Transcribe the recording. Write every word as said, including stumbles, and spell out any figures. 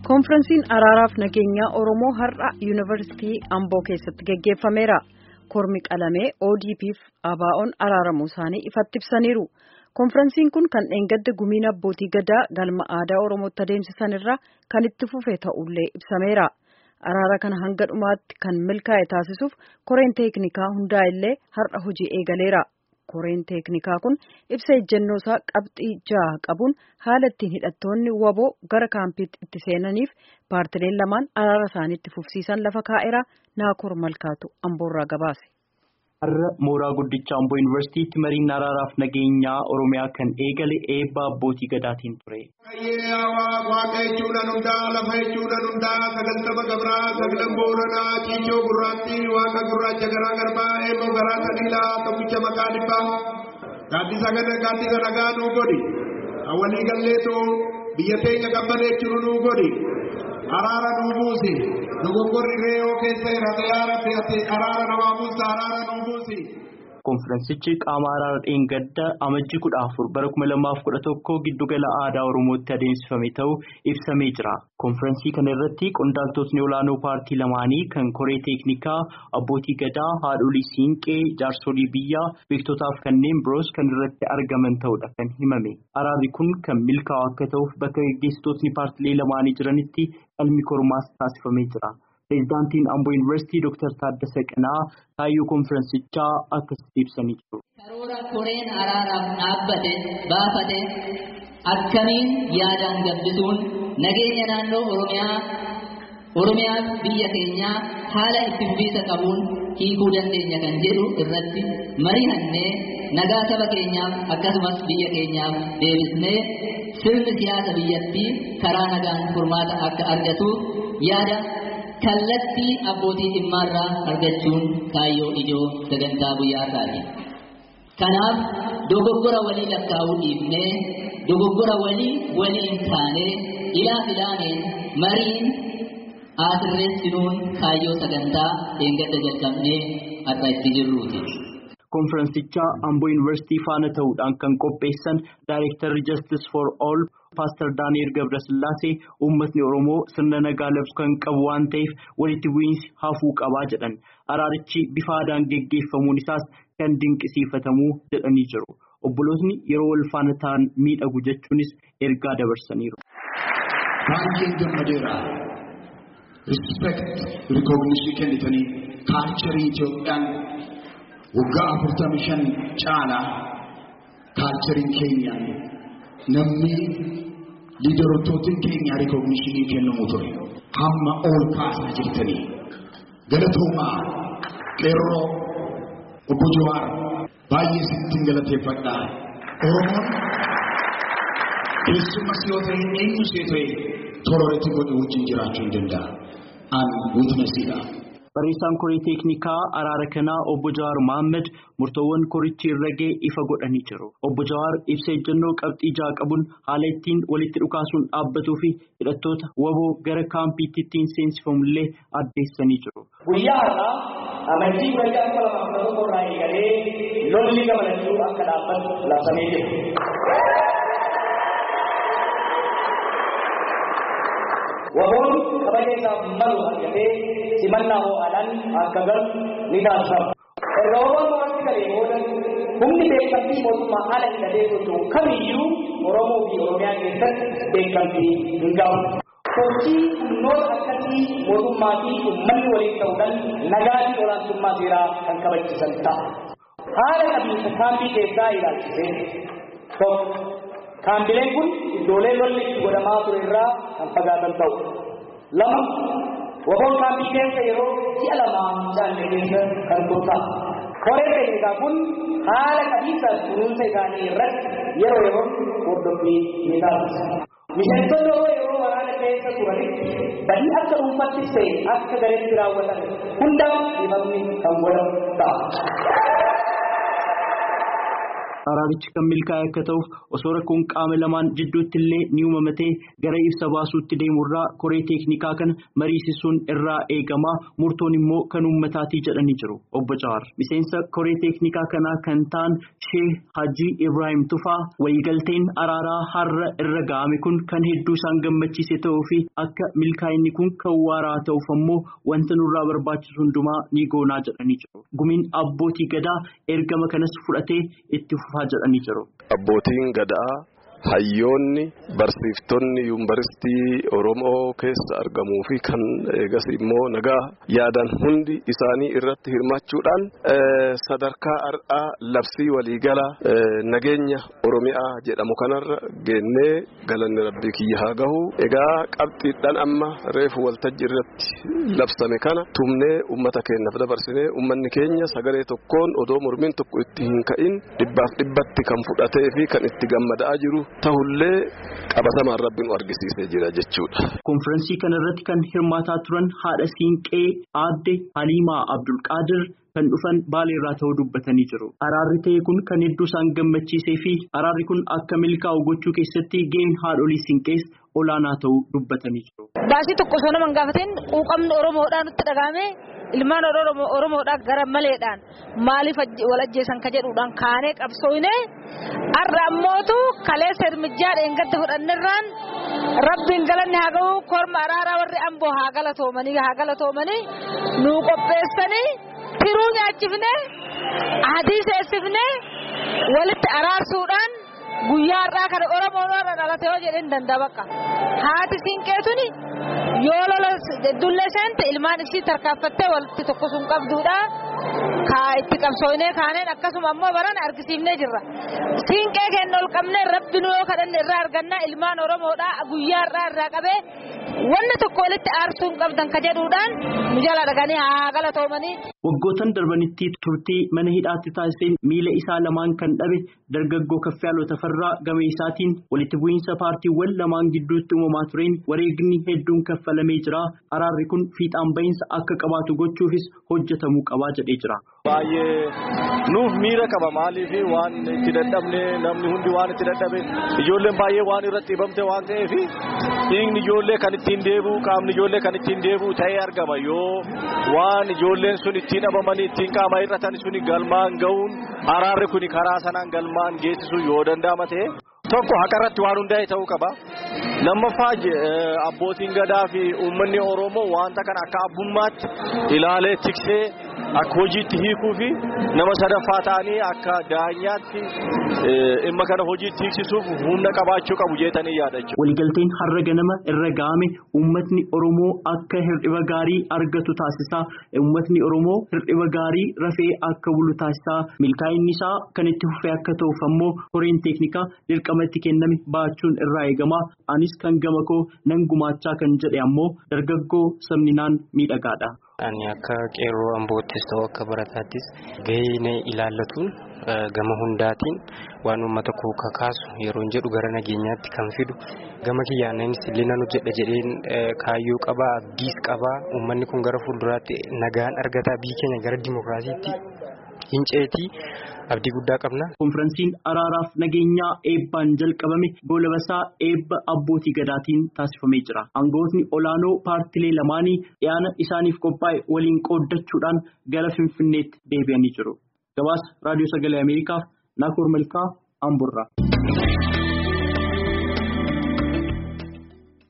Konferensiin araaraaf nageenyaa Oromoo har'a Yuunivarsiitii Amboo keessatti gaggeeffameera. Kormi qalamee O D P fi A B O'on araaramuu isaanii ifatti ibsaniiru. Konferensiin kun kan dheengadda gumiin abbootii gadaa galma aadaa Oromootti adeemsisan irraa kan itti fufe ta'ullee ibsameera. Araara kana hanga dhumaatti kan milkaa'e taasisuuf koreen teeknikaa hundaa'ellee har'a hojii eegaleera. Koreen teeknikaa kun ibsa ejjennoo isaa qabxii ja'a qabuun haala ittiin hidhattoonni waboo gara kaampiitti itti seenaniif paartileen lamaan araara isaaniitti fufsiisan lafa kaa'eera. Naakoor Malkaatu Amboorraa gabaase. Har'a mooraa guddicha Amboo Yuunivarsiitiitti mariin araaraaf nageenyaa Oromiyaa kan eegale eebba abbootii gadaatiin ture. Waaqa jechuudhaan hundaa lafa jechuudhaan hundaa sagaltama gabraa sagalan booranaa ciichoo gurraatti waaqa gurraacha garaa garbaa eeboo garaa sadiilaa tokkicha maqaa dhibbaa gaaddisa gana gaaddisa nagaa nuu godhi awwalii galleetoo biyya teenya qabbaneechuu nuu godhi araara nuu buusi dogoggorri reeyoo keessa irratti yaarate ati araara namaa buusa araara nuu buusi. Konferensichi qaama araara dheengadda amajjii kudha afur bara kuma lamaaf kudha tokko giddugala aadaa Oromootti adeemsifame ta'uu ibsamee jira. Konferensii kana irratti qondaaltotni olaanoo paartii lamaanii kan koree teeknikaa abbootii gadaa haadholii siinqee jaarsolii biyyaa beektotaaf kanneen biroos kan irratti argaman ta'uudha kan himame. Araarri kun kan milkaa'u akka ta'uuf bakka gaggeessitootni paartilee lamaanii jiranitti qalmi kormaas taasifamee jira. Pireezidaantiin Amboo Yuunivarsiitii Dooktar Taaddasee Qanaa kaayyoo konferensichaa akkasitti ibsanii jiru. Karoora koreen araaraaf dhaabbate baafate akkamiin yaadaan gabbisuun nageenya naannoo Oromiyaa Oromiyaaf biyya keenyaa haala itti fufiinsa qabuun hiikuu dandeenya kan jedhu irratti mari'annee nagaa saba keenyaaf akkasumas biyya keenyaaf deebisnee sirni siyaasa biyyattii karaa nagaan furmaata akka argatuuf yaada kallattii abbootii dhimmaarraa argachuun kaayyoo ijoo sagantaa guyyaa isaati. Kanaaf dogoggora walii lakkaa'uu dhiifnee dogoggora walii walii hin taane ilaa filaaneen mariin asirreessinuun kaayyoo sagantaa dheengadda jalqabnee har'a itti jirruuti. Konferensicha Amboo Yuunivarsiitii faana ta'uudhaan kan qopheessan Daayirektarri Justice for All Pastor Daani'el Gabrasillaasee uummatni Oromoo sirna nagaa labsu kan qabu waan ta'eef walitti bu'iinsi hafuu qabaa jedhan. Araarichi bifa aadaan geggeeffamuun isaas kan dinqisiifatamu jedhanii jiru. Obbolootni yeroo wal faana ta'an miidhagu jechuunis ergaa dabarsaniiru. Baay'een gammadeera. Respect recognition kennitanii kaalcharii Itoophiyaan waggaa afurtamii shan caalaa kaalchariin keenya namni liidarootaatiin keenya recognition kennamu ture. Hamma ol kaasaa jirtanii galatoomaa qeerroo obbo Jawaar baay'ee sittiin galateeffadhaa. Oromoon keessumas yoo ta'e eenyus yoo ta'e torooretti godhe wajjin jiraachuu hin danda'a. An witnessiidha. Barreessaan koree teeknikaa araara kanaa obbo Jawaar Mohaammed murtoowwan korichi irra ga'e ifa godhanii jiru. Obbo Jawaar ibsa ejjennoo qabxii ja'a qabuun haala ittiin walitti dhukaasuun dhaabbatuu fi hidhattoota waboo gara kaampiitti ittiin seensifamullee addeessanii jiru. Guyyaa har'aa amantii wayyaa akka lamaaf tokko irraa eegalee lolli gammachuu akka dhaabbatu labsamee jiru. Waboon kabaja isaaf malu argatee simannaa ho'aadhaan akka galu ni taasifama. Erga waboon walitti galee booda humni beekamtii mootummaa haala hidhatee socho'u kamiyyuu Oromoo fi Oromiyaa keessatti beekamtii hin qabu. Sochii humnoota akkasii mootummaa fi uummanni waliin ta'uudhaan nagaa fi olaantummaa seeraa kan kabachiisan ta'a. Haala qabiinsa kaampii keessaa ilaalchisee tokko. Kaambileen kun iddoolee lolli itti godhamaa ture irraa kan fagaatan ta'u. Lama, waboon kaambii keessa yeroo ji'a lamaa caallee keessa kan turta'a. Koreen teeknikaa kun haala qabiinsa kunuunsa isaanii irratti yeroo yeroo hordoffii ni taasisa. Miseensonni yeroo waraana keessa turanitti badii akka dhuunfattis ta'e akka gareetti raawwatan hundaaf ifamni kan godhamu ta'a. Araarichi kan milkaa'e akka ta'uuf osoo rakkoon qaama lamaan jidduutti illee ni uumamatee gara ibsa baasuutti deemurraa koree teeknikaa kana mariisisuun irraa eegama murtoon immoo kan uummataatii jedhanii jiru. Obbo Jawaar miseensa koree teeknikaa kanaa kan ta'an Sheeh Haji Ibrahim Tufaa waliigalteen araaraa har'a irra ga'ame kun kan hedduu isaan gammachiise ta'uu fi akka milkaa'inni kun kan waaraa ta'uuf ammoo wanta nurraa barbaachisu hundumaa ni goonaa jedhanii jiru. Gumiin abbootii gadaa ergama kanas fudhatee itti fufaa jedhanii jiru. Abbootiin gadaa hayyoonni barsiiftonni yuunivarsiitii Oromoo keessa argamuu fi kan eegas immoo nagaa yaadan hundi isaanii irratti hirmaachuudhaan sadarkaa har'aa labsii waliigalaa nageenya Oromiyaa jedhamu kanarra geennee galanni rabbii kiyya haa gahu. Egaa qabxiidhaan amma reefu waltajjii irratti labsame kana tumnee uummata keenyaaf dabarsinee uummanni keenya sagalee tokkoon odoo mormiin tokko itti hin ka'in dhibbaaf dhibbatti kan fudhatee fi kan itti gammadaa jiru. Ta'ullee qabatamaan rabbiin argisiisee jira jechuudha. Konfiraansii kana irratti kan hirmaataa turan haadha siinqee aadde Haliimaa Abdul Qaadir kan dhufan Baaleerraa ta'uu dubbatanii jiru. Araarri ta'e kun kan hedduu isaan gammachiisee fi araarri kun akka milkaa'u gochuu keessatti gaheen haadholii siinqees olaanaa ta'uu dubbatanii jiru. Baasii tokko osoo nama hin gaafatin quuqamni Oromoodhaan nutti dhagahame ilmaan Oromoodhaan gara maleedhaan maaliif wal ajjeesan ka jedhuudhaan kaanee qabsoofnee har'a ammootu kaleessa hirmijjaa dheengadda fudhannirraan rabbiin galanni haa gahu korma araaraa warri amboo haa galatoomanii haa galatoomanii nuu qopheessanii tiruu nyaachifnee adii seessifnee walitti araarsuudhaan guyyaa har'aa kana Oromoon warra dhalatee yoo jedhin danda'a bakka haati siinqeetuni yoo lola dullee seente ilmaan isii tarkaanfattee walitti tokko sun qabduudha. Kaa itti qabsoofnee kaaneen akkasuma ammoo baran argisiifnee jirra. Siinqee keenya ol qabnee rabbi nu yoo kadhanne irraa argannaa ilmaan Oromoodhaa guyyaa irraa irraa qabee wanna tokko walitti aarsuun qabdan ka jedhuudhaan nu jala dhaganii haa galatoomanii. Waggootan darbanitti turtii mana hidhaatti taasiseen miila isaa lamaan kan dhabe dargaggoo Kaffiyaaloo Tafarraa game isaatiin walitti bu'iinsa paartiiwwan lamaan gidduutti uumamaa tureen wareegni hedduun kaffalamee jira. Araarri kun fiixaan bahiinsa akka qabaatu gochuufis hojjetamuu qabaa jedhee jira. Baay'ee nuuf miira qaba maaliif waan itti dadhabne namni hundi waan itti dadhabe ijoolleen baay'ee waan irratti dhibamte waan ta'eef dhiigni ijoollee kan ittiin deebi'u qaamni ijoollee kan ittiin deebi'u ta'ee argama yoo waan ijoolleen sun ittiin dhabamanii ittiin qaama irratan suni galmaan ga'uun araarri kun karaa sanaan galmaan geessisuu yoo danda'ama ta'e tokko haqarratti waan hundaa'e ta'uu qaba. Lammaffaa abbootiin gadaa fi uummanni Oromoo wanta kana akka abbummaatti ilaalee tiksee akka hojiitti hiikuu fi nama sadaffaa ta'anii akka daanyaatti dhimma kana hojiitti hiiksisuuf humna qabaachuu qabu jeetanii yaadachu. Waliigalteen har'a ganama irra ga'ame uummatni Oromoo akka hir'iba gaarii argatu taasisaa. Uummatni Oromoo hir'iba gaarii rafee akka bulu taasisaa. Milkaa'inni isaa kan itti fufee akka ta'uuf ammoo koreen teeknikaa dirqama itti kenname baachuun irraa eegama. Anis kan gama koo nan gumaachaa kan jedhe ammoo dargaggoo sabninaan miidhagaadha. Ani akka qeerroo Amboottis ta'u akka barataattis gahee ilaallatuun gama hundaatiin waan uummata koo kakaasu yeroo jedhu gara nageenyaatti kan fidu gama kiyyaanis illee nan hojjedha jedheen kaayyoo qabaa abdiis qabaa uummanni kun gara fuulduraatti nagaan argataa biyya keenya gara dimokiraasiitti hinceetii abdii guddaa qabna. Konfiraansiin araaraaf nageenyaa eebbaan jalqabame goolabasaa eebba abbootii gadaatiin taasifamee jira. Aangootni olaanoo paartilee lamaanii dhiyaana isaaniif qophaa'e waliin qooddachuudhaan gara Finfinneetti deebi'anii jiru. Gabaasa Raadiyoo Sagalee Ameerikaaf Naakoor Malkaa Amburraa.